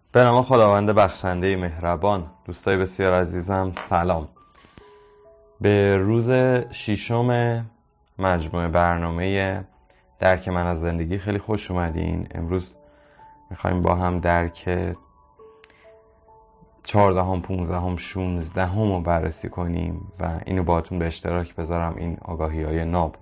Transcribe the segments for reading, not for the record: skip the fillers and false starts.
به نام خداوند بخشنده مهربان. دوستای بسیار عزیزم سلام. به روز 6 مجموعه برنامه درک من از زندگی خیلی خوش اومدین. امروز میخوایم با هم درک 14 15 16 رو بررسی کنیم و اینو باهاتون به اشتراک بذارم، این آگاهی های ناب.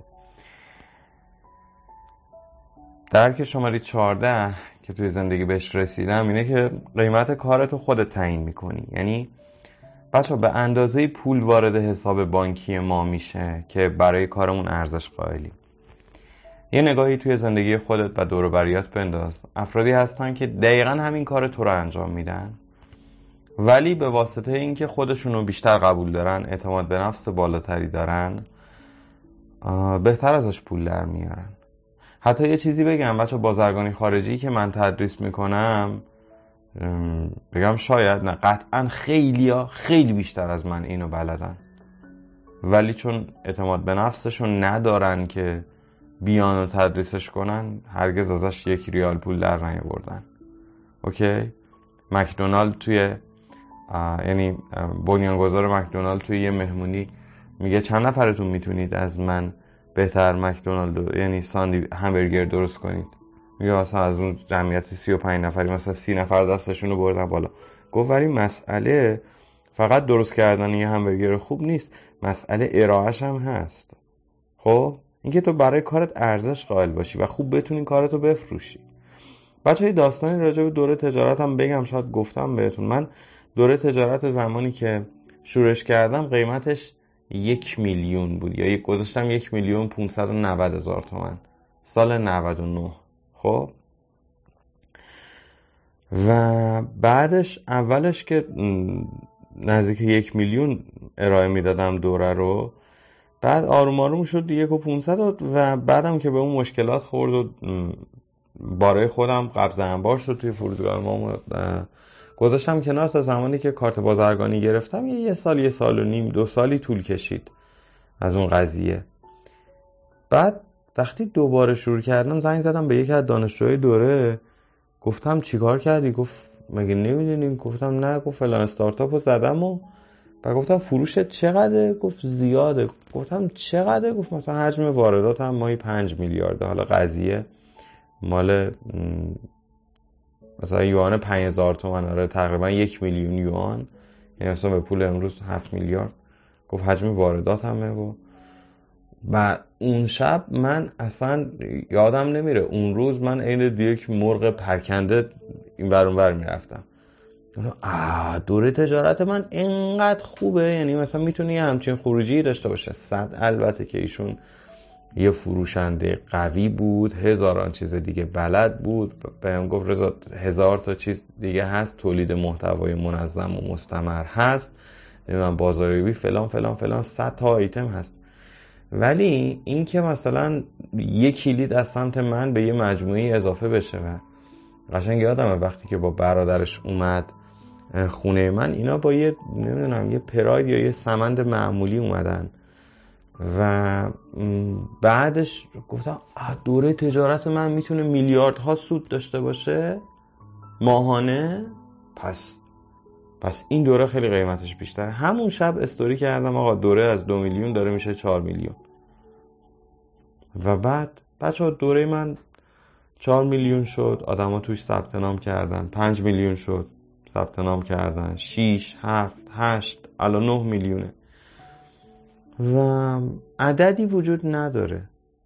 درک شماره 14 که توی زندگی بهش رسیدم اینه که قیمت کارتو خودت تعیین میکنی. یعنی بچه به اندازه پول وارد حساب بانکی ما میشه که برای کارمون ارزش قائلیم. یه نگاهی توی زندگی خودت و دور و بریات بنداز. افرادی هستن که دقیقا همین کار تو رو انجام میدن، ولی به واسطه اینکه خودشونو بیشتر قبول دارن، اعتماد به نفس بالاتری دارن، بهتر ازش پول در میارن. حتی یه چیزی بگم بچه، بازرگانی خارجی که من تدریس میکنم، بگم شاید نه قطعا خیلی بیشتر از من اینو بلدن، ولی چون اعتماد به نفسشون ندارن که بیان و تدریسش کنن، هرگز ازش 1 ریال پول در نیاوردن. اوکی؟ مکدونالد یعنی بنیانگذار مکدونالد توی یه مهمونی میگه چند نفرتون میتونید از من بهتر مکدونالد یعنی همبرگر درست کنید؟ میگه مثلا از اون جمعیت 35 نفری مثلا 30 نفر دستشون رو بردن بالا. گفت ولی مسئله فقط درست کردن یه همبرگر خوب نیست، مسئله ارائهش هم هست. خب اینکه تو برای کارت ارزش قائل باشی و خوب بتونی کارتو بفروشی. بچه‌ها داستانی راجع به دوره تجارت هم بگم، شاید گفتم بهتون. من دوره تجارت زمانی که شروعش کردم قیمتش 1 میلیون بود، یا گذاشتم 1,590,000 تومان سال 99. خب و بعدش اولش که نزدیک 1 میلیون ارائه میدادم دوره رو، بعد آروم آروم شد 1,500,000 و بعدم که به اون مشکلات خورد و باره خودم قبض انبار شد توی فرودگاه ما، گذاشتم کنار. تا زمانی که کارت بازرگانی گرفتم 1 سال 1 سال و نیم 2 سالی طول کشید از اون قضیه. بعد وقتی دوباره شروع کردم زنگ زدم به یکی از دانشجوهای دوره، گفتم چیکار کردی؟ گفت مگه نمیدونیم؟ گفتم نه. گفت فلان استارتاپ رو زدم و گفتم فروشت چقدره؟ گفت زیاده. گفتم چقدره؟ گفت مثلا حجم واردات هم ماهی 5 میلیارده. حالا قضیه مال مثلا یوان 5,000 تومان، آره تقریبا 1 میلیون یوان، یعنی مثلا به پول امروز 7 میلیارد. گفت حجم واردات همه. و اون شب من اصلا یادم نمیره، اون روز من عین یک مرغ پرکنده این ور اون ور میرفتم. دوره تجارت من اینقدر خوبه، یعنی مثلا میتونی همچین خروجی داشته باشه. البته که ایشون یه فروشنده قوی بود، هزاران چیز دیگه بلد بود. بهم گفت رضا 1000 تا چیز دیگه هست، تولید محتوای منظم و مستمر هست، نمیدونم بازاریابی فلان فلان فلان، 100 تا آیتم هست. ولی این که مثلا 1 کلید از سمت من به یه مجموعه اضافه بشه و قشنگ یادمه وقتی که با برادرش اومد خونه من، اینا با یه نمیدونم یه پراید یا یه سمند معمولی اومدن و بعدش گفتم دوره تجارت من میتونه میلیاردها سود داشته باشه ماهانه. پس این دوره خیلی قیمتش بیشتره. همون شب استوری کردم آقا دوره از 2 میلیون داره میشه 4 میلیون. و بعد بچه دوره من 4 میلیون شد، آدم ها توش ثبت نام کردن. 5 میلیون شد، ثبت نام کردن. 6 7 8 الان 9 میلیونه و عددی وجود نداره.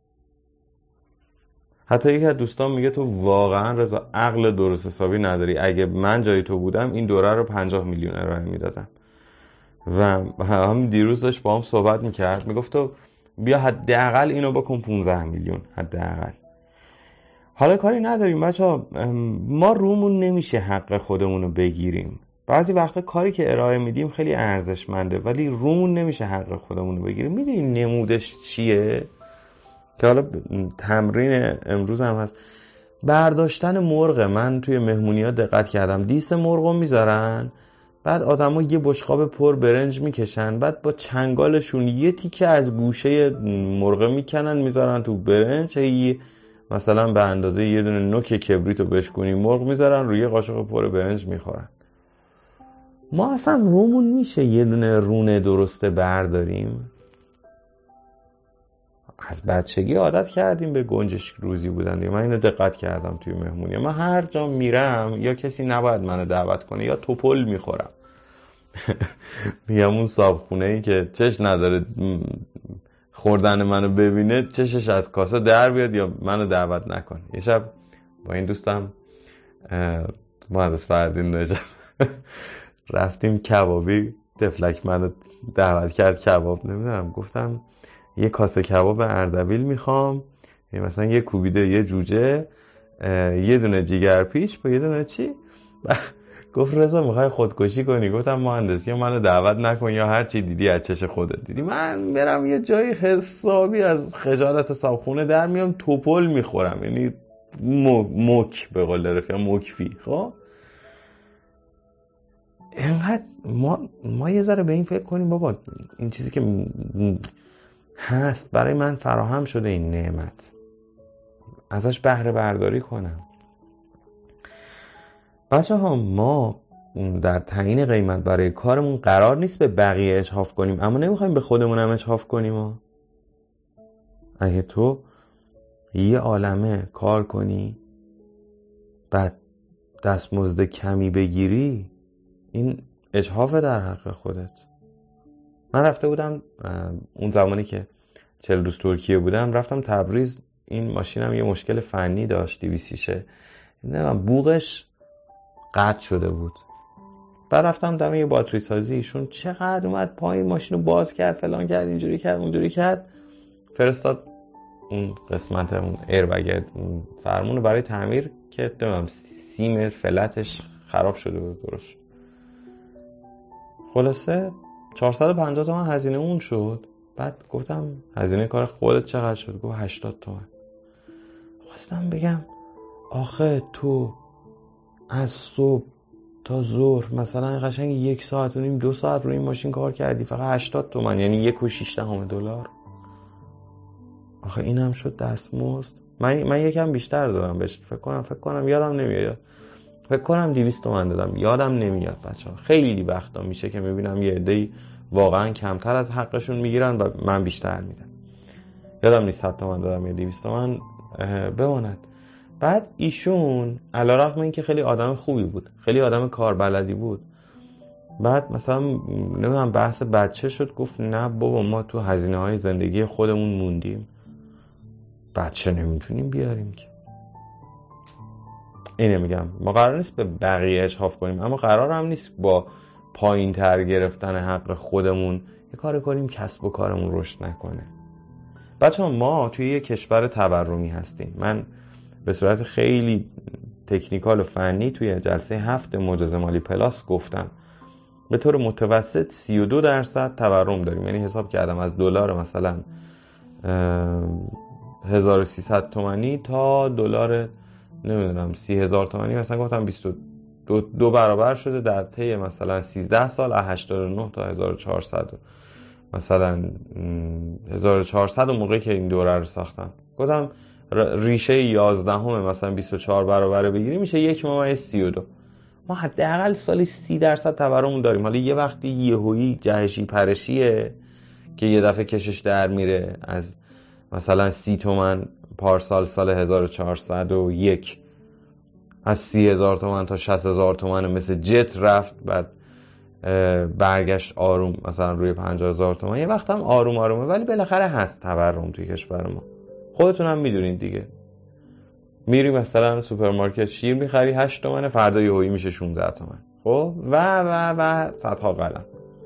حتی یکی از دوستان میگه تو واقعا رضا عقل درست حسابی نداری، اگه من جای تو بودم این دوره رو 50 میلیون ارائه میدادم. و هم دیروز داشت با هم صحبت میکرد، میگفت تو بیا حداقل اینو بکن 15 میلیون حداقل. حالا کاری نداریم بچه‌ها، ما رومون نمیشه حق خودمونو بگیریم. بعضی وقتا کاری که ارائه میدیم خیلی ارزشمنده ولی رومون نمیشه حق خودمونو بگیریم. میدونی نمودش چیه؟ که حالا تمرین امروز هم هست. برداشتن مرغ. من توی مهمونی ها دقت کردم دیس مرغو میذارن، بعد آدم ها یه بشقاب پر برنج میکشن، بعد با چنگالشون یه تیکه از گوشه مرغ میکنن میذارن تو برنج، مثلا به اندازه یه دونه نوک کبریتو بشکنی مرغ میذارن روی قاشق پر برنج میخورن. ما اصلا رومون میشه یه دونه رونه درسته برداریم؟ از بچگی عادت کردیم به گنجش روزی بودن دیگه. من اینو دقت کردم توی مهمونی، من هر جا میرم یا کسی نباید منو دعوت کنه یا توپل میخورم. میگم اون صابخونه ای که چش نداره خوردن منو ببینه چشش از کاسه در بیاد یا منو دعوت نکنه. یه شب با این دوستم مهندس فردین نجات رفتیم کبابی، تفلک منو دعوت کرد کباب. نمیدونم گفتم یه کاسه کباب اردبیل میخوام، مثلا یه کوبیده یه جوجه یه دونه جیگر پیش با یه دونه چی. گفت رضا میخوای خودکشی کنی؟ گفتم مهندس یا منو دعوت نکن یا هر چی دیدی از چش خودت دیدی. من برم یه جایی حسابی از خجالت صابخونه در میام توپل میخورم، یعنی موک به قول رفیق موکفی. خب اینقدر ما یه ذره به این فکر کنیم بابا این چیزی که هست برای من فراهم شده، این نعمت، ازش بهره برداری کنم. بچه ها ما در تعیین قیمت برای کارمون قرار نیست به بقیه اجحاف کنیم، اما نمیخوایم به خودمون هم اجحاف کنیم. اگه تو یه عالمه کار کنی بعد دستمزد کمی بگیری، این اجحاف در حق خودت. من رفته بودم اون زمانی که 40 روز ترکیه بودم، رفتم تبریز. این ماشینم یه مشکل فنی داشت، دیویسیشه بوغش قطع شده بود. بعد رفتم دم یه باتری سازی، ایشون چقدر اومد پایین ماشین رو باز کرد، فلان کرد، اینجوری کرد اونجوری کرد، فرستاد اون قسمت اون ایربگ فرمون رو برای تعمیر که نمیدونم سیم فلتش خراب شده بود. درست خلاصه 450 تومن هزینه اون شد. بعد گفتم هزینه کار خودت چقدر شد؟ گفت 80 تومن. خواستم بگم آخه تو از صبح تا ظهر مثلا قشنگ 1 ساعت و نیم 2 ساعت روی این ماشین کار کردی، فقط 80 تومن، یعنی $1.6 آخه این هم شد دستمزد. من یکم بیشتر دادم بهش، فکر کنم یادم نمیاد، فکر کنم 200 تومن دادم، یادم نمیاد. بچه‌ها خیلی وقتا میشه که میبینم یه عده‌ای واقعا کمتر از حقشون میگیرن و من بیشتر میدم. یادم نیست 100 تومن دادم یا 200 تومن بماند. بعد ایشون علیرغم اینکه خیلی آدم خوبی بود، خیلی آدم کاربلدی بود، بعد مثلا نمیدونم بحث بچه شد، گفت نه بابا ما تو هزینه‌های زندگی خودمون موندیم، بچه نمیتونیم بیاریم که. اینه میگم ما قرار نیست به بقیه اجحاف کنیم، اما قرار هم نیست با پایین تر گرفتن حق خودمون یه کار کنیم کسب و کارمون رشد نکنه. بچه ما توی یه کشور تورمی هستیم. من به صورت خیلی تکنیکال و فنی توی جلسه 7 معجزه مالی پلاس گفتم به طور متوسط 32% تورم داریم. یعنی حساب کردم از دلار مثلا 1300 تومانی تا دلار نمیدونم 30,000 تومانی، مثلا گفتم 22 برابر شده در طی مثلا 13 سال، از 89 تا 1400 مثلا 1400 موقعی که این دوره رو ساختم. گفتم ریشه 11 مثلا 24 برابر بگیری میشه 1.32. ما حداقل سالی 30% تورم داریم. حالا یه وقتی یهویی جهشی پرشیه که یه دفعه کشش در میره از مثلا 30 تومن پارسال سال 1401 از 30,000 تومن تا 60,000 تومن مثل جت رفت، بعد برگشت آروم مثلا روی 50,000 تومن. یه وقت هم آرومه، ولی بالاخره هست تورم توی کشور ما. خودتون هم میدونید دیگه، میری مثلا سوپرمارکت شیر میخری 8 تومنه، فردا یهویی میشه 16 تومن. خب و صدها قلم.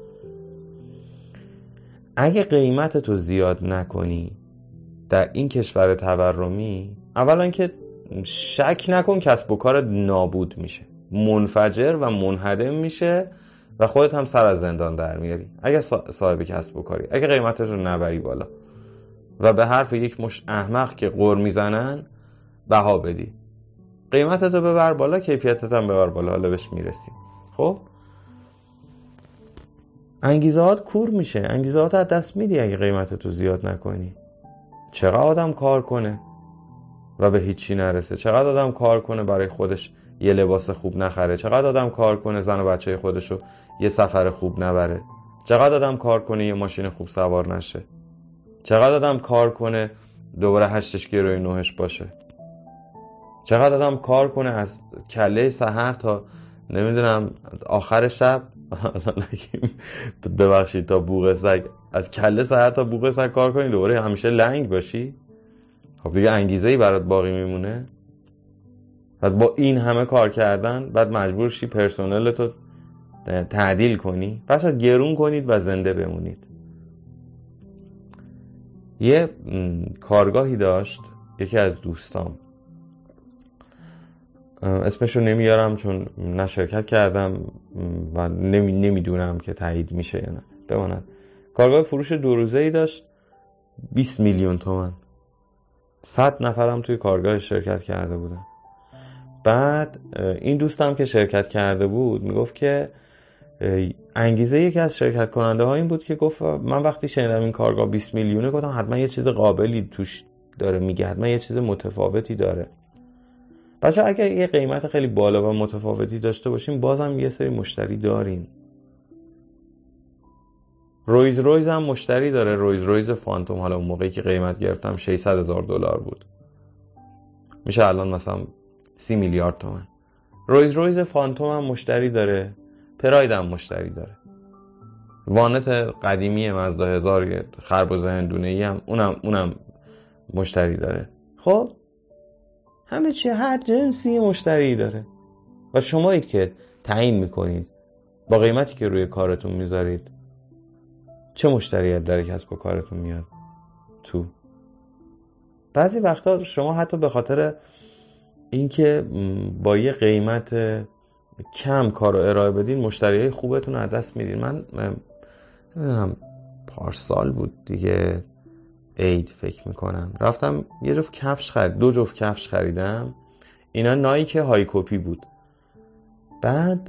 اگه قیمت تو زیاد نکنی در این کشور تورمی، اولا که شک نکن کسب و کار نابود میشه، منفجر و منهدم میشه و خودت هم سر از زندان در میاری اگه صاحب کسب و کاری، اگه قیمتش رو نبری بالا و به حرف یک مشت احمق که قر میزنن بها بدی. قیمتت رو ببر بالا، کیفیتت هم ببر بالا، حالا بهش میرسیم. خب انگیزهات کور میشه، انگیزهات از دست میدی اگه قیمتت رو زیاد نکنی. چقدر آدم کار کنه و به هیچی نرسه؟ چقدر آدم کار کنه برای خودش یه لباس خوب نخره؟ چقدر آدم کار کنه زن و بچه خودشو یه سفر خوب نبره؟ چقدر آدم کار کنه یه ماشین خوب سوار نشه؟ چقدر آدم کار کنه دوباره 8 گروی 9 باشه؟ چقدر آدم کار کنه از کله سحر تا نمیدونم آخر شب ببخشید تا بوق سگ، از کله سحر تا بوق سگ کار کنی دوباره همیشه لنگ باشی؟ خب دیگه انگیزه‌ای برات باقی میمونه؟ بعد با این همه کار کردن بعد مجبور شی پرسنلتو تعدیل کنی؟ بچا گرون کنید و زنده بمونید. یه کارگاهی داشت یکی از دوستام، اسمشو نمیارم چون نه شرکت کردم و نمیدونم که تایید میشه یا نه، بماند. کارگاه فروش 2 روزه‌ای داشت، 20 میلیون تومان. 100 نفرم توی کارگاه شرکت کرده بودن. بعد این دوستم که شرکت کرده بود میگفت که انگیزه یکی از شرکت کننده ها این بود که گفت من وقتی شنیدم این کارگاه 20 میلیونه گفتم حتما یه چیز قابلی توش داره میگه، حتما یه چیز متفاوتی داره. بچه اگر یه قیمت خیلی بالا و متفاوتی داشته باشیم بازم یه سری مشتری داریم. رویز رویز هم مشتری داره، رویز رویز فانتوم. حالا اون موقعی که قیمت گرفتم $600,000 بود، میشه الان مثلا 30 میلیارد تومان. رویز رویز فانتوم هم مشتری داره، پراید هم مشتری داره، وانت قدیمی مازدا 1000 خربوز هندونه‌ای هم اونم مشتری داره. خب همه چی هر جنسی مشتری داره و شمایید که تعیین میکنید با قیمتی که روی کارتون میذارید چه مشتری در کسب و کارتون میاد تو. بعضی وقتا شما حتی به خاطر اینکه با یه قیمت کم کارو ارائه بدین مشتریای خوبتون از دست میدین. من نمیدونم پارسال بود دیگه، عید فکر میکنم، رفتم یه جفت کفش خرید، 2 جفت کفش خریدم، اینا نایک های کپی بود. بعد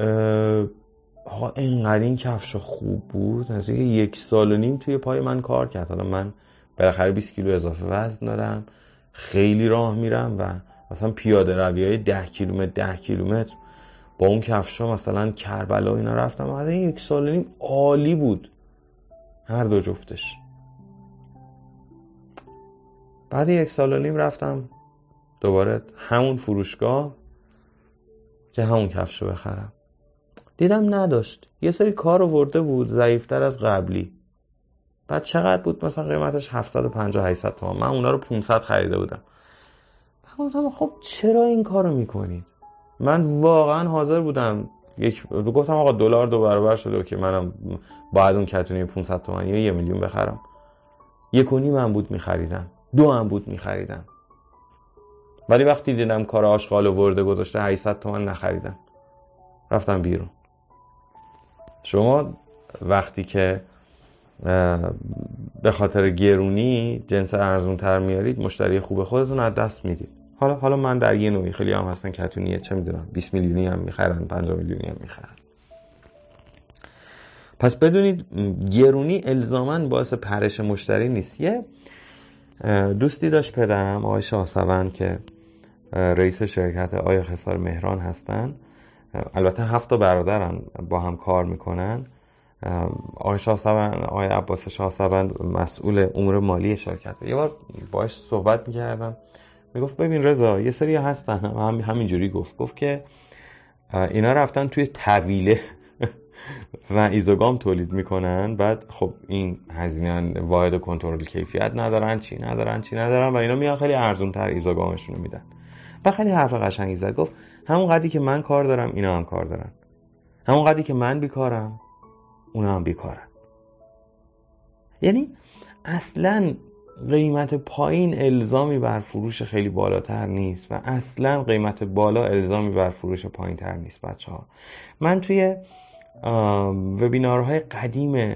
اینقدر این کفش خوب بود، از 1.5 سال توی پای من کار کرد. حالا من بالاخره 20 کیلو اضافه وزن دارم، خیلی راه میرم و مثلا پیاده رویای 10 کیلومتر با اون کفشا مثلا کربلا اینا رفتم. از 1.5 سال عالی بود هر 2 جفتش. بعد 1.5 سال رفتم دوباره همون فروشگاه که همون کفشو بخرم، دیدم نداشت، یه سری کار آورده بود ضعیفتر از قبلی. بعد چقدر بود؟ مثلا قیمتش 750-800 تومان. من اونا رو 500 خریده بودم. گفتم خب چرا این کارو میکنید؟ من واقعا حاضر بودم گفتم آقا دلار 2 برابر شده که منم باید اون کتونی 500 تومانی یا 1 میلیون بخرم. 1.5 هم بود میخریدم، 2 هم بود میخریدم. ولی وقتی دیدم کار آشغال ورده گذاشته 800 تومان نخریدم، رفتم بیرون. شما وقتی که به خاطر گرونی جنس ارزون تر میارید مشتری خوب خودتون از دست میدید. حالا من در یه نوعی خیلی هم هستن کتونیه، چه میدونم 20 میلیونی هم میخرن، 50 میلیونی هم میخرن. پس بدونید گرونی الزاماً باعث پرش مشتری نیست. یه دوستی داشت پدرم، آقای شاهسوند، که رئیس شرکت آقای خسار مهران هستن. البته 7 برادرن با هم کار میکنن. آقای شاهسوند، آقای عباس شاهسوند مسئول امور مالی شرکته. یه بار باهاش صحبت میکردم، میگفت ببین رضا یه سری هستن همینجوری گفت که اینا رفتن توی طویله و ایزوگام تولید میکنن. بعد خب این هزینه واحد کنترل کیفیت ندارن، چی ندارن و اینا میان خیلی ارزون تر ایزوگامشون رو میدن. بعد خیلی حرف قشنگی زد، گفت همون قدری که من کار دارم اینا هم کار دارن، همون قدری که من بیکارم اونا هم بیکارن. یعنی اصلا قیمت پایین الزامی بر فروش خیلی بالاتر نیست و اصلا قیمت بالا الزامی بر فروش پایین تر نیست. بچه ها من توی وبینارهای قدیم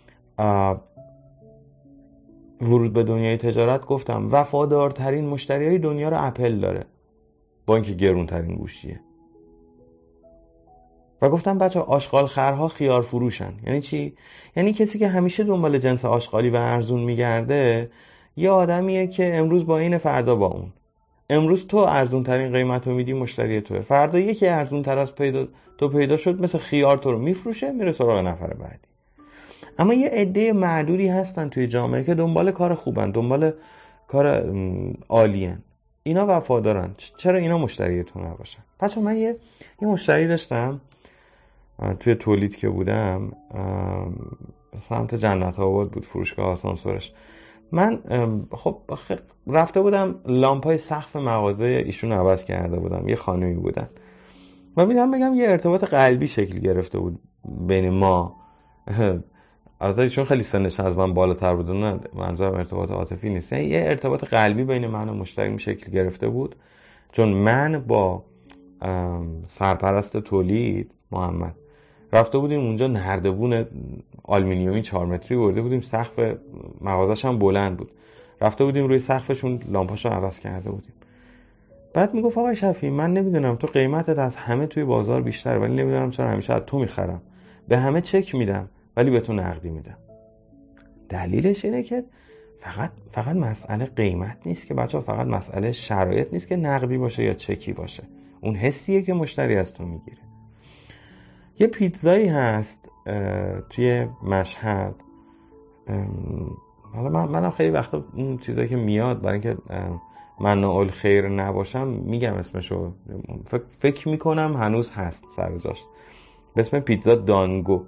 ورود به دنیای تجارت گفتم وفادارترین مشتریای دنیا رو اپل داره با اینکه گرونترین گوشیه. و گفتم بچه آشغال خرها خیار فروشن. یعنی چی؟ یعنی کسی که همیشه دنبال جنس آشغالی و ارزون میگرده یه آدمیه که امروز با این فردا با اون. امروز تو ارزون ترین قیمت رو میدی، مشتری توه. فردا یکی ارزون تر از پیدا شد، مثل خیار تو رو میفروشه، میره سراغ نفر بعدی. اما یه عده معدودی هستن توی جامعه که دنبال کار خوبن، دنبال کار عالیان. اینا وفادارن. چرا اینا مشتریتون نباشن؟ بچه من یه مشتری داشتم توی تولید که بودم، سمت جنت آباد بود، فروشگاه آسانسورش. من خب رفته بودم لامپای سقف مغازه ایشون عوض کرده بودم، یه خانومی بودن و میدونم بگم یه ارتباط قلبی شکل گرفته بود بین ما. البته ایشون خیلی سنش از من بالاتر بود، نه منظورم ارتباط عاطفی نیست، یعنی یه ارتباط قلبی بین من و مشتریم شکل گرفته بود، چون من با سرپرست تولید محمد رفته بودیم اونجا، نردبون آلومینیومی 4 متری برده بودیم، سقف مغازش هم بلند بود، رفته بودیم روی سقفشون لامپاشو عوض کرده بودیم. بعد میگفت آقای شفیعی من نمیدونم تو قیمتت از همه توی بازار بیشتره، ولی نمیدونم چرا همیشه از تو میخرم، به همه چک میدم ولی به تو نقدی میدم. دلیلش اینه که فقط مسئله قیمت نیست که بچه‌ها، فقط مسئله شرایط نیست که نقدی باشه یا چکی باشه، اون حسیه که مشتری از تو میگیره. یه پیتزایی هست توی مشهد، حالا منم خیلی وقتا اون چیزایی که میاد برای اینکه مناع الخیر نباشم میگم اسمشو، فکر میکنم هنوز هست سر جاش، به اسم پیتزا دانگو،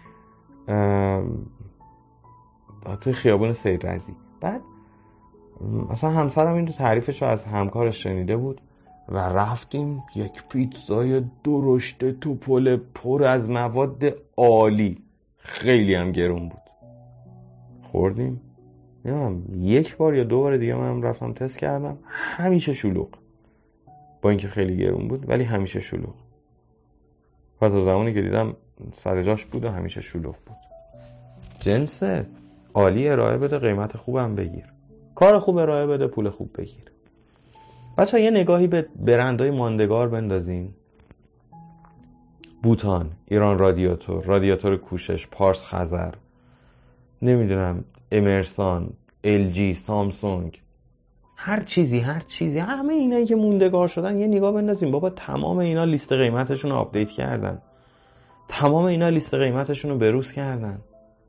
توی خیابون سید رضی. بعد اصلا همسرم این تعریفشو از همکارش شنیده بود و رفتیم یک پیتزای درشت توپل پر از مواد عالی، خیلی هم گرون بود، خوردیم. یک بار یا 2 بار دیگه من رفتم تست کردم، همیشه شلوغ، با اینکه خیلی گرون بود ولی همیشه شلوغ. و تا زمانی که دیدم سر جاش بود و همیشه شلوغ بود. جنس عالی ارائه بده، قیمت خوبم بگیر، کار خوب ارائه بده، پول خوب بگیر. بچه‌ها یه نگاهی به برندهای ماندگار بندازین. بوتان، ایران رادیاتور کوشش، پارس خزر، نمیدونم امرسان، LG، سامسونگ، هر چیزی همه اینایی که موندگار شدن یه نگاه بندازین. بابا تمام اینا لیست قیمتشون رو آپدیت کردن، تمام اینا لیست قیمتشون رو بروز کردن.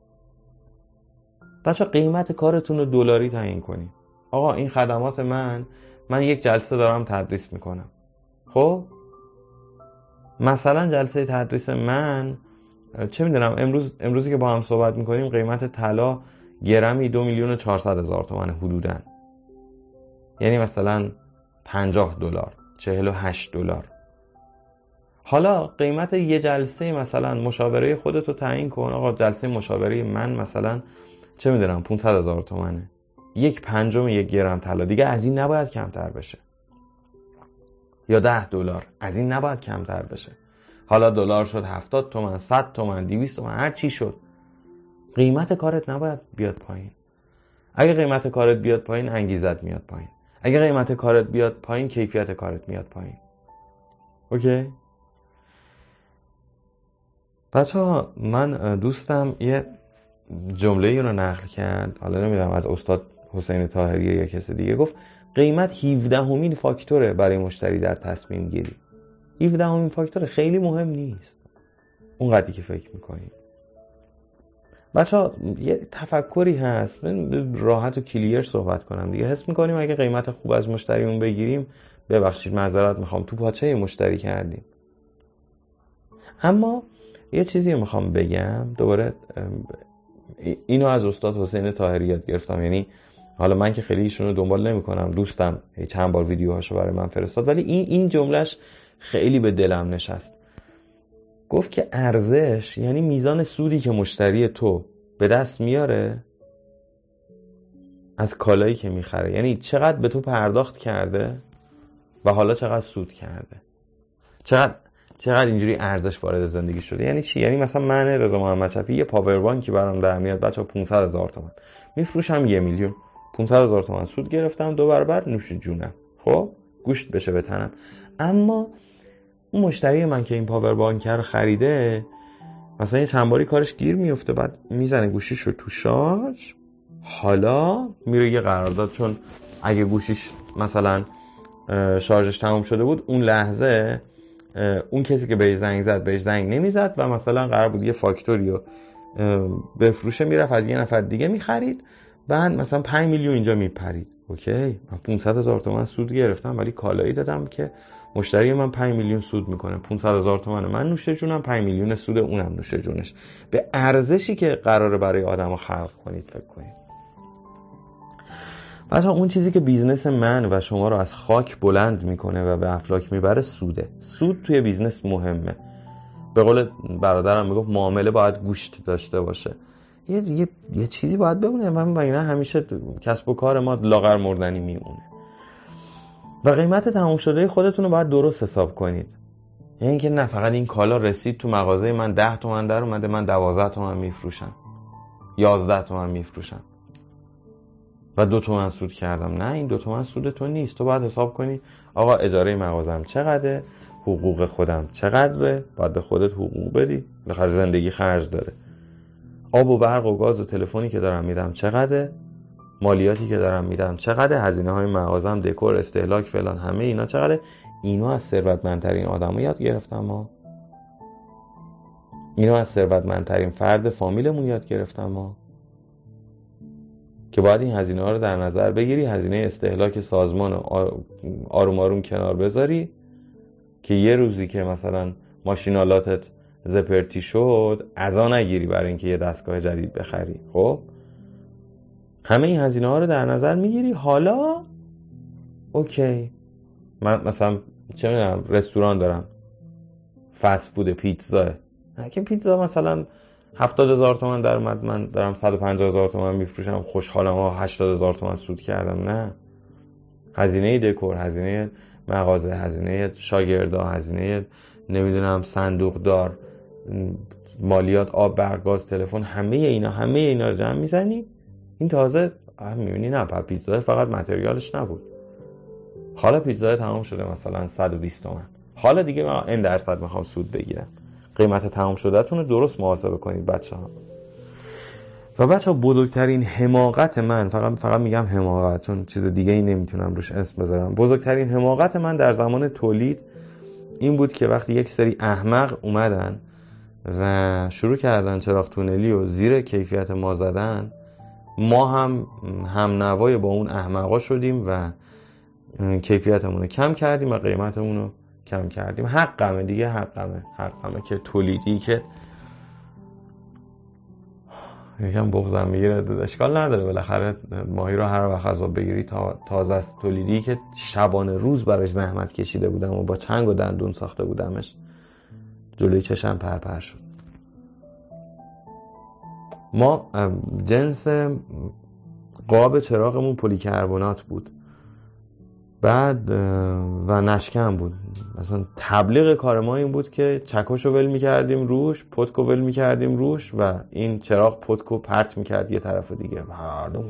بچه قیمت کارتون رو دلاری تعیین کنین. آقا این خدمات من 1 جلسه دارم تدریس میکنم، خب مثلا جلسه تدریس من چه میدونم، امروزی که با هم صحبت میکنیم قیمت طلا گرمی 2,400,000 تومان حدوداً، یعنی مثلا $50 $48. حالا قیمت یه جلسه مثلا مشاوره خودتو تعیین کن. آقا جلسه مشاوره من مثلا چه میدونم 500,000 تومانه، 1/5 1 گرم طلا، دیگه از این نباید کمتر بشه، یا $10 از این نباید کمتر بشه. حالا دلار شد 70 تومن، 100 تومن، 200 تومن، هر چی شد، قیمت کارت نباید بیاد پایین. اگه قیمت کارت بیاد پایین انگیزت میاد پایین، اگه قیمت کارت بیاد پایین کیفیت کارت میاد پایین. اوکی بچه‌ها، من دوستم یه جمله رو نقل کرد، حالا نمیدونم از استاد حسین طاهری یا کسی دیگه، گفت قیمت 17مین فاکتوره برای مشتری در تصمیم گیری. 17مین فاکتور خیلی مهم نیست اونقدری که فکر میکنید. بچه‌ها یه تفکری هست، من راحت و کلیر صحبت کنم دیگه، حس میکنیم اگه قیمت خوب از مشتریمون بگیریم، ببخشید معذرت میخوام، تو پاچه مشتری کردیم. اما یه چیزی میخوام بگم دوباره، اینو از استاد حسین طاهری یاد گرفتم، یعنی حالا من که خیلی ایشونو دنبال نمیکنم، دوستم چند بار ویدیوهاشو برای من فرستاد، ولی این جملهش خیلی به دلم نشست. گفت که ارزش یعنی میزان سودی که مشتری تو به دست میاره از کالایی که میخره، یعنی چقدر به تو پرداخت کرده و حالا چقدر سود کرده، چقدر اینجوری ارزش وارد زندگی شده. یعنی چی؟ یعنی مثلا من رضا محمد شفیعی یه پاور بانکی برام در میاد بچا 500,000 تومان میفروشم، 1,000,000، 500,000 تومان سود گرفتم، 2 برابر نوش جونم، خب گوشت بشه به تنم. اما اون مشتری من که این پاور بانک رو خریده، مثلا یه چند باری کارش گیر میفته، بعد میزنه گوشیش رو تو شارژ، حالا میره یه قرارداد، چون اگه گوشیش مثلا شارژش تموم شده بود، اون لحظه اون کسی که بهش زنگ زد بهش زنگ نمیزد و مثلا قرار بود یه فاکتوری رو بفروشه، میرفت از یه نفر دیگه میخرید، بعد مثلا 5 میلیون اینجا میپرید. اوکی، من 500,000 تومان سود گرفتم ولی کالایی دادم که مشتری من 5 میلیون سود میکنه. 500,000 تومان من نوشه جونم، 5 میلیون سود اونم نوشه جونش. به ارزشی که قراره برای آدمو خلق کنید فکر کنید. بچه اون چیزی که بیزنس من و شما رو از خاک بلند میکنه و به افلاک میبره سوده. سود توی بیزنس مهمه. به قول برادرم میگفت معامله باید گوشت داشته باشه. یه چیزی باید بمونه. من بگیرم همیشه کسب و کار ما لاغر مردنی میمونه. و قیمت تمام شده خودتون رو باید درست حساب کنید. یعنی که نه فقط این کالا رسید تو مغازه من 10 تومن در اومده، من 12 تومن میفروشم، 11 تومن میفروشم و 2 تومن سود کردم. نه، این 2 تومن سود تو نیست. تو باید حساب کنی آقا اجاره مغازم چقدره، حقوق خودم چقدره، باید به خودت حقوق بدی، بخاطر زندگی خرج داره. آب و برق و گاز و تلفنی که دارم میدم چقدره، مالیاتی که دارم میدم چقدره، هزینه های مغازم، دکور، استهلاک فلان، همه اینا چقدره. اینا از ثروتمندترین آدما یاد گرفتم ما. اینا از ثروتمندترین فرد فامیلمون یاد گرفتم ما. که باید این هزینه ها رو در نظر بگیری، هزینه استهلاک سازمان آروم آروم کنار بذاری که یه روزی که مثلا ماشینالاتت زپرتی شد ازا نگیری برای اینکه یه دستگاه جدید بخری. خب همه این هزینه ها رو در نظر میگیری. حالا اوکی، من مثلا چه میدونم رستوران دارم، فست فود، پیتزا، که پیتزا مثلا 70,000 تومان در اومد، من دارم 150,000 تومان میفروشم، خوشحالم، 80,000 تومان سود کردم. نه، هزینه دکور، هزینه مغازه، هزینه شاگردا، هزینه نمیدونم صندوق دار، مالیات، آب، برق، گاز، تلفن، همه اینا رو جمع میزنی. این تازه میبینی نه پیتزا فقط متریالش نبود. حالا پیتزا تمام شده مثلا 120 تومن. حالا دیگه من این درصد میخوام سود بگیرم. قیمت تمام شدهتون رو درست محاسبه کنید بچه‌ها. و بچه‌ها بزرگترین حماقت من، فقط میگم حماقت چون چیز دیگه ای نمیتونم روش اسم بذارم، بزرگترین حماقت من در زمان تولید این بود که وقتی یک سری احمق اومدن و شروع کردن چراغ تونلی و زیر کیفیت ما زدن، ما هم نوای با اون احمقا شدیم و کیفیتمون رو کم کردیم و قیمتمون رو کم کردیم. حقمه دیگه، حقمه که تولیدی که یکم بغضم میگیره، اشکال نداره، بالاخره ماهی رو هر وقت غذا بگیری تازه از تولیدی که شبانه روز براش زحمت کشیده بودم و با چنگ و دندون ساخته بودمش، جلوی چشم پرپر شد. ما جنس قاب چراغمون پلیکربنات بود، بعد و نشکم بود. مثلا تبلیغ کار ما این بود که چکشو ول میکردیم روش، پتکو ول میکردیم روش و این چراغ پتکو پرت میکرد یه طرف دیگه. مردم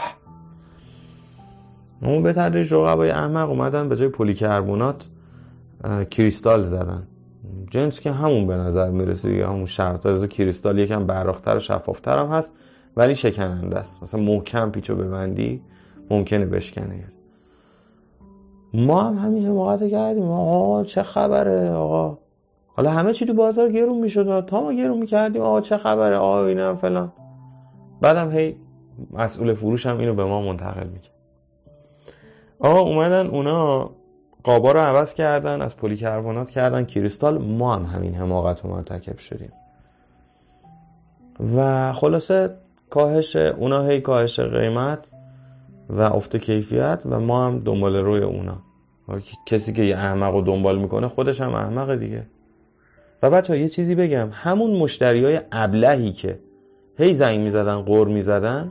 اون به تدریج رقبای احمق اومدن به جای پلیکربنات کریستال زدن، جنس که همون به نظر میرسه یا همون شرط از کریستال یکم براق‌تر و شفافتر هم هست ولی شکننده است. مثلا محکم پیچو ببندی ممکنه بشکنه. ما هم همین حماقت کردیم. آقا چه خبره آقا، حالا همه چی تو بازار گرون میشد تا ما گرون میکردیم. آقا چه خبره آقا اینم فلان. بعدم هی مسئول فروش هم اینو به ما منتقل میکنه. آقا اومدن اونا قابا رو عوض کردن، از پلیکربنات کردن کریستال. ما هم همین حماقت رو مرتکب شدیم و خلاصه کاهش اونا، هی کاهش قیمت و افت کیفیت و ما هم دنبال روی اونا. کسی که یه احمق رو دنبال میکنه خودش هم احمق دیگه. و بچه یه چیزی بگم، همون مشتری های ابلهی که هی زنگ میزدن قور میزدن،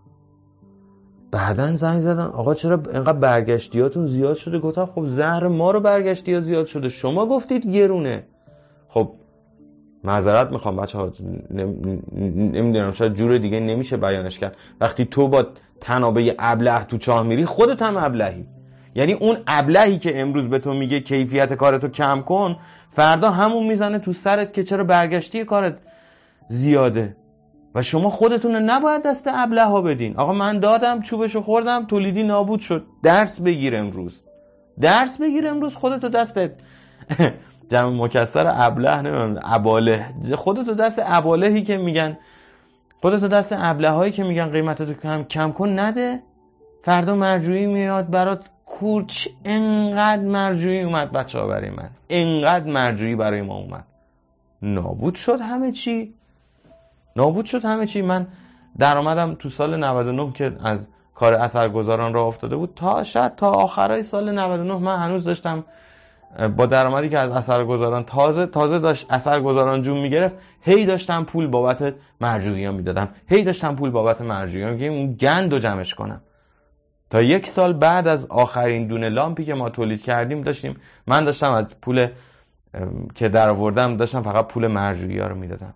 بعدن زنگ زدن آقا چرا اینقدر برگشتیاتون زیاد شده؟ گفتم خب زهر ما رو برگشتی ها زیاد شده، شما گفتید گرونه. خب معذرت میخوام بچه ها، نمیدونم شاید جور دیگه نمیشه بیانش کرد. وقتی تو با تنابه ابله تو چاه میری خودت هم ابلهی. یعنی اون ابلهی که امروز به تو میگه کیفیت کارتو کم کن، فردا همون میزنه تو سرت که چرا برگشتی کارت زیاده و شما خودتون نباید دست ابله ها بدین. آقا من دادم چوبشو خوردم تولیدی نابود شد، درس بگیر امروز. درس بگیر امروز، خودتو دست جمع مکسر ابله، نمیدونم اباله، خودتو دست ابالهی که میگن، خودتو دست ابله هایی که میگن قیمتتو کم کن نده. فردا مرجوعی میاد برات. کورچ انقدر مرجوعی اومد بچه‌ها برای من، انقدر مرجوعی برای ما اومد، نابود شد همه چی، نابود شد همه چی. من درآمدم تو سال 99 که از کار اثرگذاران راه افتاده بود تا شاید تا آخرای سال 99 من هنوز داشتم با درآمدی که از اثرگذاران تازه داشت اثرگذاران جون میگرفت، هی داشتم پول بابت مرجوعی‌ها میدادم، هی داشتم پول بابت مرجوعی‌ها میگم اون گندو جمعش کنم. تا 1 سال بعد از آخرین دونه لامپی که ما تولید کردیم من داشتم از پول که در آوردم داشتم فقط پول مرجوعی‌ها رو میدادم.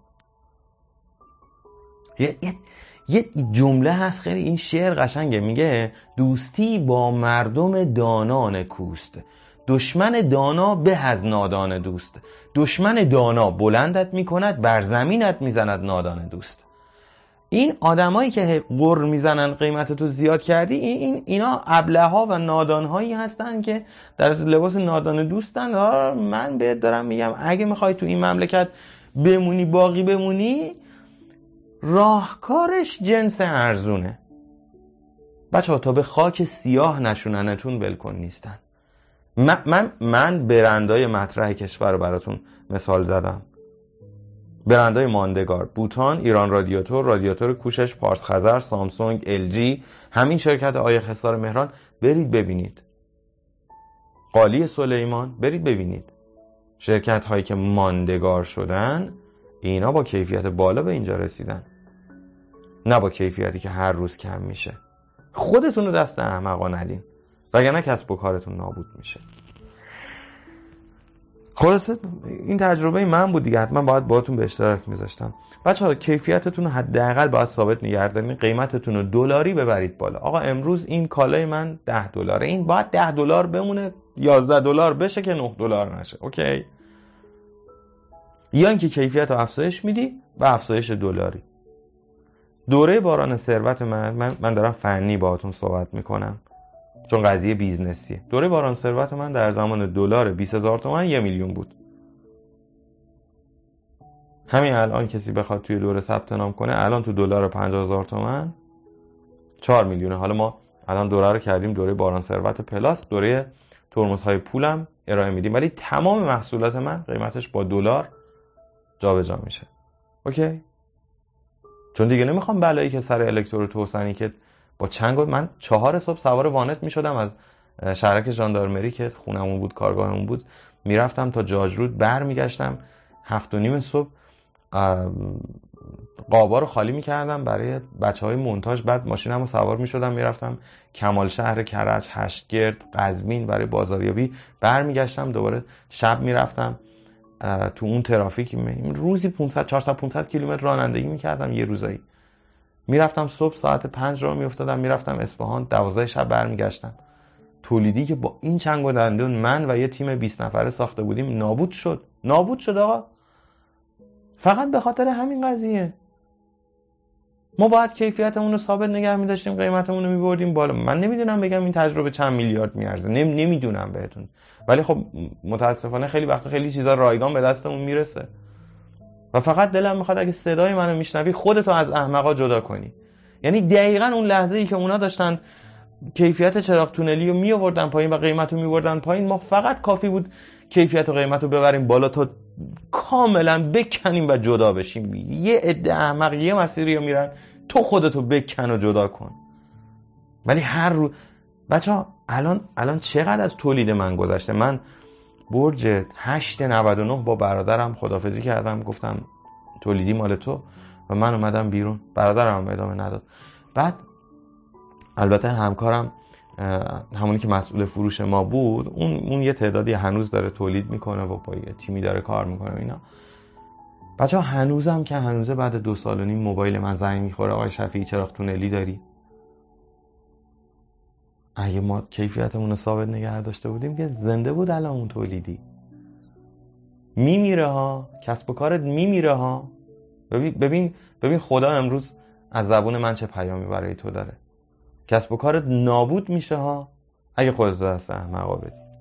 یه جمله هست خیلی، این شعر قشنگه، میگه دوستی با مردم دانا نکوست، دشمن دانا به از نادان دوست. دشمن دانا بلندت میکند، بر زمینت میزند نادان دوست. این آدمایی که غر میزنن قیمتتو زیاد کردی، اینا ابله ها و نادان هایی هستن که در لباس نادان دوستن. من بهت دارم میگم اگه میخوای تو این مملکت بمونی، باقی بمونی، راهکارش جنس ارزونه. بچه ها تا به خاک سیاه نشوننتون بلکن نیستن. من برندهای مطرح کشور رو براتون مثال زدم، برندهای ماندگار: بوتان، ایران رادیاتور کوشش، پارس خزر، سامسونگ، LG، همین شرکت آیه خسار مهران. برید ببینید. قالی سلیمان، برید ببینید. شرکت هایی که ماندگار شدن، اینا با کیفیت بالا به اینجا رسیدن، نه با کیفیتی که هر روز کم میشه. خودتون رو دست احمقا ندین، وگرنه کسب و کارتون نابود میشه. خلاصه این تجربه من بود دیگه، حتما باید باهاتون به اشتراک میذاشتم. بچه‌ها کیفیتتون رو حداقل باید ثابت نگه دارین. قیمتتون رو دلاری ببرید بالا. آقا امروز این کالای من $10، این باید $10 بمونه، $11 بشه که $9 نشه. اوکی؟ یا اینکه کیفیت رو افزایش میدی و افزایش دلاری. دوره باران ثروت من دارم فنی باهاتون صحبت میکنم چون قضیه بیزنسیه. دوره باران ثروت من در زمان دلار 20,000 تومان 1 میلیون بود. همین الان کسی بخواد توی دوره ثبت نام کنه، الان تو دلار 50,000 تومان 4 میلیونه. حالا ما الان دوره رو کردیم دوره باران ثروت پلاس، دوره ترمزهای پولم ارائه میدیم، ولی تمام محصولات من قیمتش با دلار جابجا میشه. اوکی؟ چون دیگه نمیخوام بلایی که سر الکترو توسنی که با چنگ، من 4 صبح سوار وانت میشدم از شهرک ژاندارمری که خونمون بود، کارگاهمون بود، میرفتم تا جاجرود، برمیگشتم 7:30 صبح قابا رو خالی میکردم برای بچهای مونتاژ، بعد ماشینمو سوار میشدم میرفتم کمال شهر، کرج، هشتگرد، قزوین برای بازاریابی، برمیگشتم دوباره شب میرفتم تو اون ترافیک. روزی 400-500 کیلومتر رانندگی میکردم. یه روزایی میرفتم صبح ساعت 5 راه میافتادم میرفتم اصفهان، 12 شب برمیگشتم. تولیدی که با این چنگ و دندون من و یه تیم 20 نفره ساخته بودیم نابود شد آقا. فقط به خاطر همین قضیه ما باید کیفیتمون رو ثابت نگه می‌داشتیم، قیمتمون رو می‌بردیم بالا. من نمیدونم بگم این تجربه چند میلیارد میارزه، نمیدونم بهتون، ولی خب متاسفانه خیلی وقتا خیلی چیزا رایگان به دستمون میرسه و فقط دلم میخواد اگه صدای منو میشنوی خودتو از احمقا جدا کنی. یعنی دقیقاً اون لحظه‌ای که اونا داشتن کیفیت چراغ تونلی رو میآوردن پایین و قیمت رو می‌بردن پایین، ما فقط کافی بود کیفیت و قیمت رو ببریم بالا تا کاملا بکنیم و جدا بشیم. یه عده احمق یه مسیری رو میرن، تو خودتو بکن و جدا کن. ولی هر روز بچه‌ها الان چقدر از تولید من گذشته. من برج 8/99 با برادرم خدافظی کردم، گفتم تولیدی مال تو، و من اومدم بیرون. برادرم ادامه نداد. بعد البته همکارم همونی که مسئول فروش ما بود، اون یه تعدادی هنوز داره تولید میکنه و با یه تیمی داره کار میکنه اینا. بچه‌ها هنوزم که هنوزه بعد 2 سال و نیم موبایل من زنگ میخوره، آقای شفیعی چراغ تونلی داری؟ اگه ما کیفیتمون رو ثابت نگه داشته بودیم که زنده بود الان اون تولیدی. میمیره ها، کسب و کارت میمیره ها. ببین خدا امروز از زبون من چه پیامی برای تو داره. کسب و کارت نابود میشه ها اگه خودت دست احمقا بدی.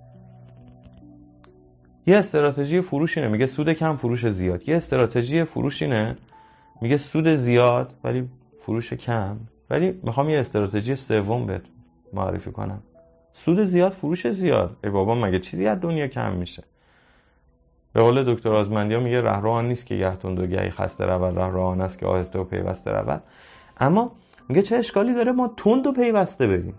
یه استراتژی فروش اینه میگه سود کم فروش زیاد. یه استراتژی فروش اینه میگه سود زیاد ولی فروش کم. ولی میخوام یه استراتژی سوم بهت معرفی کنم، سود زیاد فروش زیاد. ای بابا مگه چیزی از دنیا کم میشه؟ به قول دکتر آزمندیان میگه رهرو آن نیست که گه تند و گهی خسته رود، رهرو آن است که آهسته و پیوسته رود. اما میگه چه اشکالی داره ما تند و پیوسته بریم؟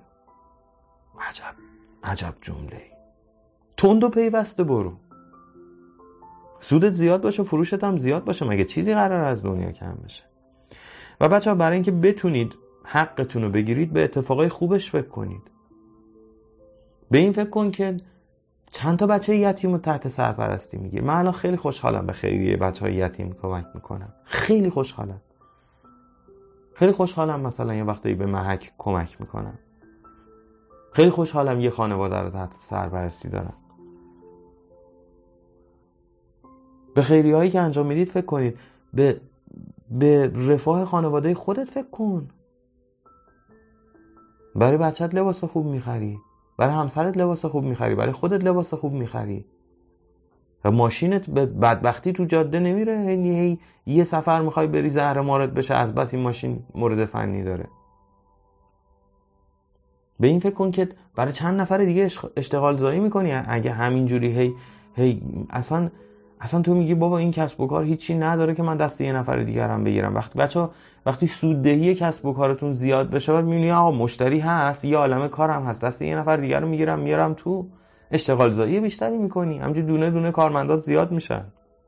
عجب جمله. تند و پیوسته برو، سودت زیاد باشه، فروشت هم زیاد باشه، مگه چیزی قرار از دنیا کم بشه؟ و بچه‌ها برای اینکه بتونید حقتون رو بگیرید به اتفاقای خوبش فکر کنید. به این فکر کن که چند تا بچه یتیم رو تحت سرپرستی میگیر. من الان خیلی خوشحالم به خیریه بچه‌های یتیم کمک میکنم، خیلی خوشحالم. خیلی خوشحالم مثلا یه وقتایی به محک کمک میکنم. خیلی خوشحالم یه خانواده رو تحت سرپرستی دارم. به خیریهایی که انجام میدید فکر کنید. به رفاه خانواده خودت فکر کن. برای بچت لباس خوب میخری، برای همسرت لباس خوب میخری، برای خودت لباس خوب میخری. و ماشینت به بدبختی تو جاده نمیره هی یه سفر میخوای بری زهر مارت بشه از بس این ماشین مورد فنی داره. به این فکر کن که برای چند نفر دیگه اشتغال زایی میکنی. اگه همینجوری هی اصلا تو میگی بابا این کسب و کار هیچی نداره که من دست یه نفر دیگرم بگیرم. وقتی سوددهی کسب و کارتون زیاد بشه بعد میبینی آقا مشتری هست، یه عالمه کارم هست، دست یه نفر دیگر رو میارم تو، اشتغال زایی بیشتری میکنی، همینجوری دونه دونه کارمندات زیاد میشن،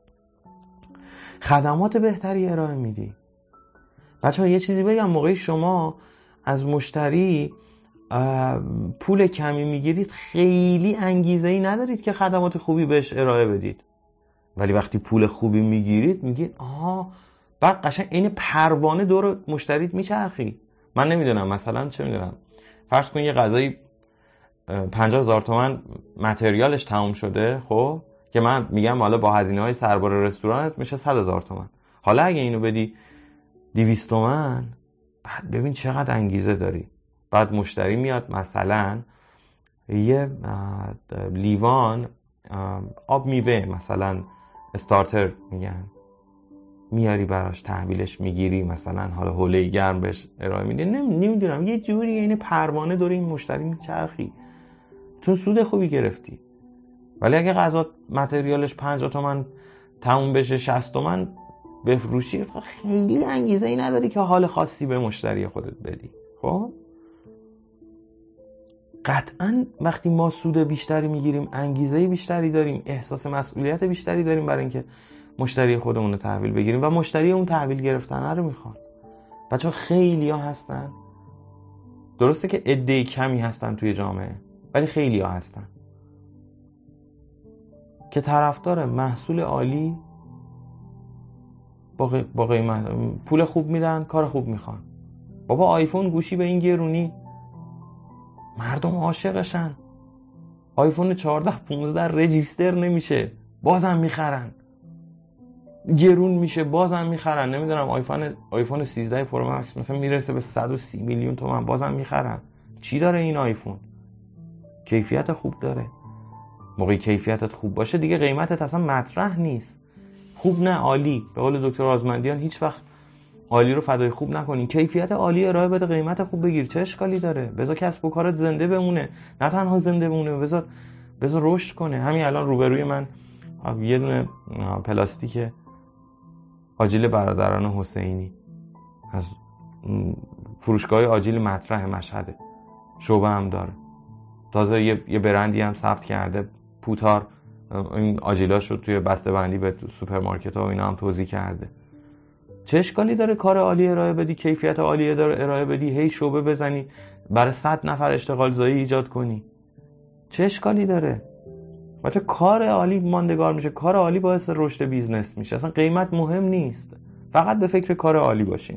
خدمات بهتری ارائه میدی. بچه‌ها یه چیزی بگم، موقعی شما از مشتری پول کمی میگیرید خیلی انگیزه‌ای ندارید که خدمات خوبی بهش ارائه بدید. ولی وقتی پول خوبی میگیرید میگید بعد قشنگ این پروانه دور مشتریت میچرخی. من نمیدونم مثلا چه میدونم، فرض کن یه غذایی 50,000 تومان متریالش تموم شده، خب که من میگم حالا با هزینه‌های سربار رستورانت میشه 100,000 تومان. حالا اگه اینو بدی 200 تومان، بعد ببین چقدر انگیزه داری. بعد مشتری میاد مثلا یه لیوان آب میوه مثلا استارتر میگن میاری براش، تحویلش میگیری، مثلا حالا حوله گرم بهش ارائه میدی. نمیدونم یه جوری این پروانه داره این مشتری میچرخی چون سود خوبی گرفتی. ولی اگه غذا متریالش 50 تومن تموم بشه 60 تومن بفروشی، خیلی انگیزه ای نداری که حال خاصی به مشتری خودت بدی. خب قطعا وقتی ما سود بیشتری میگیریم انگیزه بیشتری داریم، احساس مسئولیت بیشتری داریم برای اینکه مشتری خودمون رو تحویل بگیریم و مشتری اون تحویل گرفتن رو میخوان. بچه‌ها خیلی ها هستن، درسته که عده کمی هستن توی جامعه، ولی خیلی ها هستن که طرفدار محصول عالی با قیمت پول خوب میدن، کار خوب میخوان. بابا آیفون گوشی به این گرونی مردم عاشقشن. آیفون 14-15 رجیستر نمیشه بازم میخرن، گرون میشه بازم میخرن. نمیدونم آیفون 13 پرو مکس مثلا میرسه به 130 میلیون تومان بازم میخرن. چی داره این آیفون؟ کیفیت خوب داره. موقعی کیفیتت خوب باشه دیگه قیمتت اصلا مطرح نیست. خوب نه عالی، به قول دکتر آزمندیان هیچ وقت عالی رو فدای خوب نکنین. کیفیت عالی ارائه بده، قیمت خوب بگیر، چه اشکالی داره؟ بذار کسب و کارت زنده بمونه، نه تنها زنده بمونه، بذار رشد کنه. همین الان روبروی من یه دونه پلاستیک آجیل برادران حسینی از فروشگاه آجیل مطرح مشهده، شعبه هم داره، تازه یه برندی هم ثبت کرده، پوتار، این آجیلاشو توی بسته بندی به سوپرمارکت ها و اینا هم توزیع کرده. چه اشکالی داره کار عالی ارائه بدی، کیفیت عالی ارائه بدی، هی شعبه بزنی برای 100 نفر اشتغال زایی ایجاد کنی؟ چه اشکالی داره؟ بچه کار عالی ماندگار میشه، کار عالی باعث رشد بیزنس میشه. اصلا قیمت مهم نیست، فقط به فکر کار عالی باشین.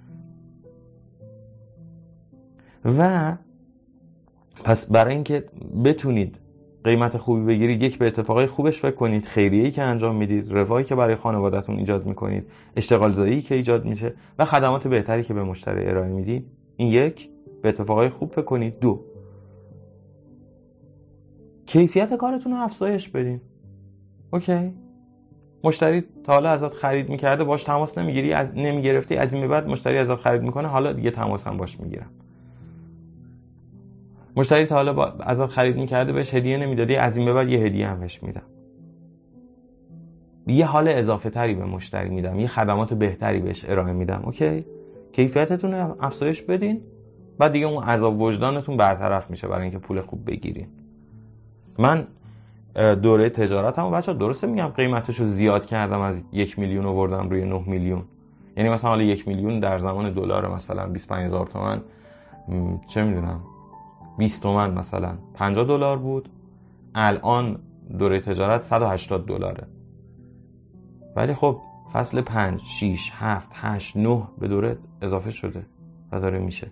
و پس برای اینکه بتونید قیمت خوبی بگیرید، یک به اتفاقای خوبش فکر کنید، خیریه‌ای که انجام میدید، رفاهی که برای خانواده‌تون ایجاد میکنید، اشتغال زایی که ایجاد میشه و خدمات بهتری که به مشتری ارائه میدید. این یک به اتفاقای خوب فکر کنید. 2 کیفیت کارتون رو افزایش بدین. اوکی. مشتری تا حالا ازت خرید میکرده باش تماس نمیگرفتی، از این به بعد مشتری ازت خرید میکنه، حالا دیگه تماس هم باش میگیرم. مشتری تا حالا ازت خرید میکرده بهش هدیه نمیدادی، از این به بعد یه هدیه هم بهش میدم. یه حال اضافه تری به مشتری میدم، یه خدمات بهتری بهش ارائه میدم. اوکی؟ کیفیتتون رو افزایش بدین، بعد دیگه اون عذاب وجدانتون برطرف میشه برای اینکه پول خوب بگیرین. من دوره تجارتمو بچا درسته میگم قیمتشو زیاد کردم، از 1 میلیون آوردم روی 9 میلیون. یعنی مثلا حالا 1 میلیون در زمان دلار مثلا 25000 تومان، چه میدونم 20 تومن مثلا $50 بود. الان دوره تجارت $180. ولی خب فصل 5 6 7 8 9 به دوره اضافه شده و داره میشه.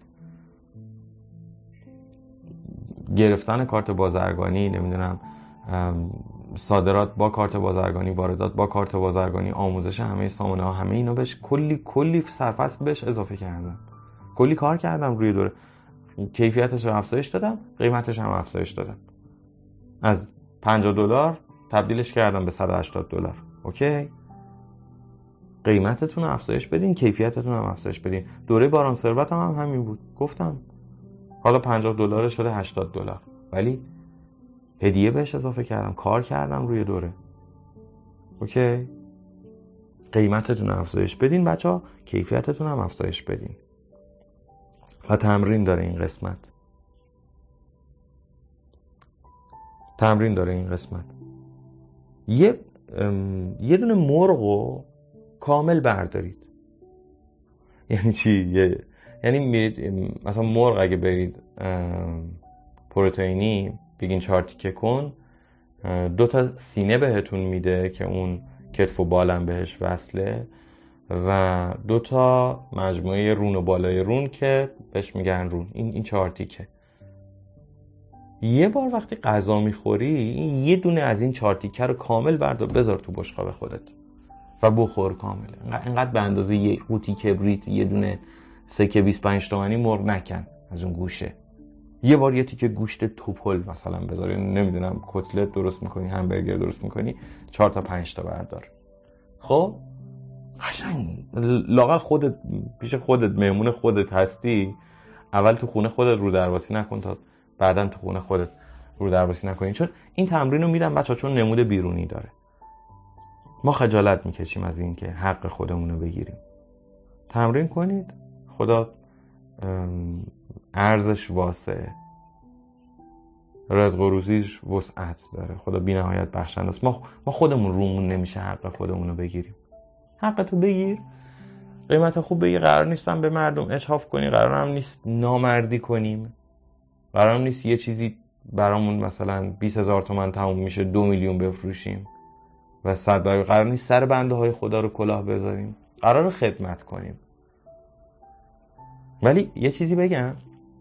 گرفتن کارت بازرگانی، نمیدونم صادرات با کارت بازرگانی، واردات با کارت بازرگانی، آموزش همه سامانه ها، همه اینا بهش کلی سرفصل بهش اضافه کردم، کلی کار کردم روی دوره. کیفیتش رو افزایش دادم، قیمتش هم افزایش دادم، از $50 تبدیلش کردم به $180. اوکی؟ قیمتتون رو افزایش بدین، کیفیتتون هم افزایش بدین. دوره باران ثروت هم همین بود، گفتم حالا $50 شده $80، ولی هدیه بهش اضافه کردم، کار کردم روی دوره. اوکی؟ قیمتتون رو افزایش بدین بچه‌ها، کیفیتتون هم افزایش بدین. و تمرین داره این قسمت، تمرین داره این قسمت. یه دونه مرغو کامل بردارید. یعنی چی؟ یعنی میرید مثلا مرغ اگه برید پروتئینی بگین 4 تیکه کن، 2 تا سینه بهتون میده که اون کتف و بالم بهش وصله، و 2 تا مجموعه رون و بالای رون که بهش میگن رون. این 4 تیکه. یه بار وقتی غذا میخوری یه دونه از این 4 تیکه رو کامل بردار بذار تو بشقاب خودت و بخور کامل. اینقدر به اندازه یه قوطی کبریت یه دونه سکه 25 تومانی مرغ نکن از اون گوشه. یه بار یه تیکه گوشت توپل مثلا بذار، نمیدونم کتلت درست میکنی، همبرگر درست میکنی، 4 تا 5 تا بردار. خب قشنگ لااقل خودت پیش خودت مهمون خودت هستی، اول تو خونه خودت رو درواسی نکن تا بعداً تو خونه خودت رو درواسی نکنی. چون این تمرین رو میدم بچه‌ها چون نمود بیرونی داره. ما خجالت میکشیم از این که حق خودمون رو بگیریم. تمرین کنید، خدا ارزش واسعه، رزق و روزیش وسعت داره، خدا بی نهایت بخشنده است. ما خودمون رومون نمیشه حق خودمون رو بگیریم. حقتو بگیر، قیمت خوب بگیر. قرار نیستم به مردم اجحاف کنی، قرار هم نیست نامردی کنیم، قرار هم نیست یه چیزی برامون مثلا 20,000 تومان تموم میشه 2 میلیون بفروشیم و 100 برای. قرار نیست سر بنده های خدا رو کلاه بذاریم، قرار خدمت کنیم. ولی یه چیزی بگم،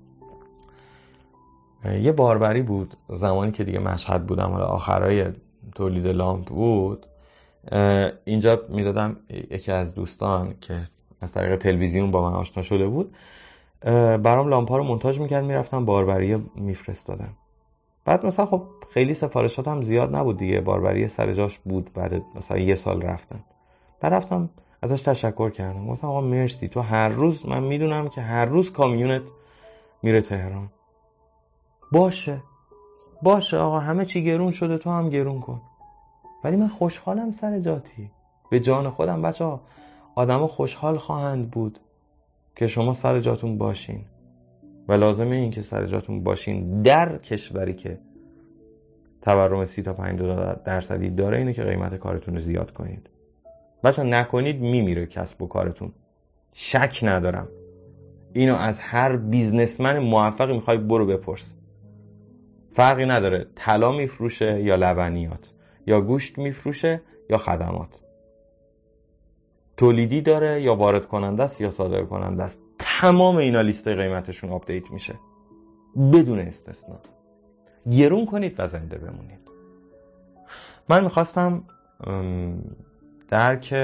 یه باربری بود زمانی که دیگه مشهد بودم، حالا آخرای تولید لامپ بود، اینجا میدادم یکی از دوستان که از طریق تلویزیون با من آشنا شده بود برام لامپا رو مونتاژ میکرد، میرفتم باربری میفرستادم. بعد مثلا خب خیلی سفارشات هم زیاد نبود دیگه، باربری سر جاش بود. بعد مثلا 1 سال رفتم، بعد رفتم ازش تشکر کردم، گفتم آقا مرسی، تو هر روز، من میدونم که هر روز کامیونت میره تهران، باشه آقا، همه چی گرون شده، تو هم گرون کن، ولی من خوشحالم سر جاتی. به جان خودم بچه‌ها، آدما خوشحال خواهند بود که شما سر جاتون باشین و لازمه این که سر جاتون باشین در کشوری که تورم 30 تا 50% داره، اینه که قیمت کارتون رو زیاد کنید. بچه‌ها نکنید میمیره کسب و کارتون، شک ندارم. اینو از هر بیزنسمن موفقی میخوای برو بپرس. فرقی نداره طلا میفروشه یا لبنیات، یا گوشت میفروشه یا خدمات، تولیدی داره یا وارد کننده است یا صادر کننده است، تمام اینا لیست قیمتشون آپدیت میشه بدون استثنا. گرون کنید و زنده بمونید. من میخواستم درک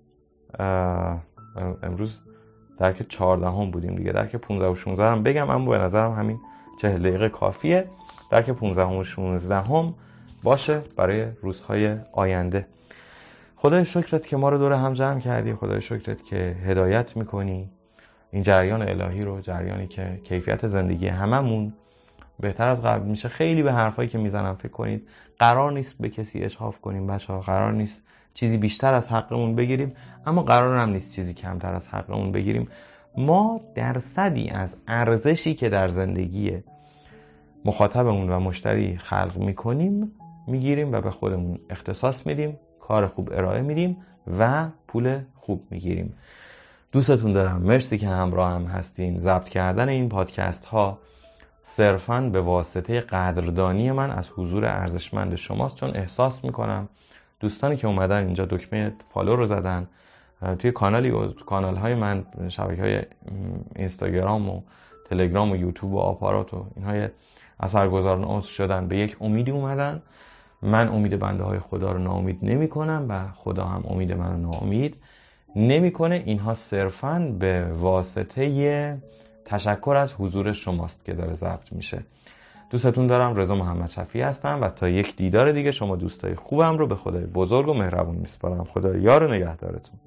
امروز درک 14 بودیم دیگه، درک 15 و 16 هم بگم، اما به نظرم همین 40 دقیقه کافیه. درک 15 و 16 باشه برای روزهای آینده. خدای شکرت که ما رو دور هم جمع کردی، خدای شکرت که هدایت میکنی این جریان الهی رو، جریانی که کیفیت زندگی هممون بهتر از قبل میشه. خیلی به حرفایی که میزنم فکر کنید. قرار نیست به کسی اشراف کنیم بچه‌ها، قرار نیست چیزی بیشتر از حقمون بگیریم، اما قرار هم نیست چیزی کمتر از حقمون بگیریم. ما درصدی از ارزشی که در زندگی مخاطبمون و مشتری خلق میکنیم میگیریم و به خودمون اختصاص میدیم، کار خوب ارائه میدیم و پول خوب میگیریم. دوستتون دارم، مرسی که همراه هم هستین. ضبط کردن این پادکست ها صرفاً به واسطه قدردانی من از حضور ارزشمند شماست، چون احساس میکنم دوستانی که اومدن اینجا دکمه فالو رو زدن، توی کانال های من، شبکه های اینستاگرام و تلگرام و یوتیوب و آپارات و اینهای اثرگذاران عضو شدن، به یک امیدی اومدن. من امید بنده های خدا رو ناامید نمی کنم و خدا هم امید من رو ناامید نمیکنه. اینها صرفاً به واسطه تشکر از حضور شماست که داره ضبط میشه. دوستتون دارم. رضا محمد شفیعی هستم و تا یک دیدار دیگه شما دوستای خوبم رو به خدای بزرگ و مهربون میسپارم. خدا یار و نگهدارتون.